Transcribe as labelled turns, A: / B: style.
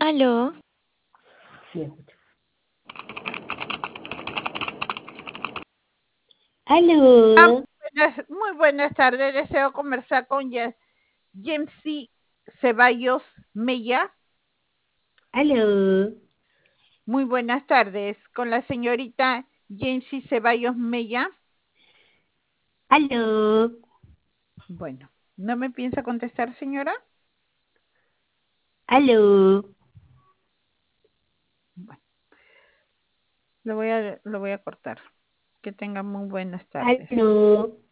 A: Aló,
B: Sí, escucho. Aló,
C: Muy buenas tardes. Deseo conversar con Jamesy Ceballos Mella.
B: aló,
C: Muy buenas tardes. Con la señorita Jamesy Ceballos Mella.
B: aló,
C: Bueno, ¿no me piensa contestar, señora?
B: aló,
C: Bueno, lo voy a cortar. Que tenga muy buenas tardes.
B: aló.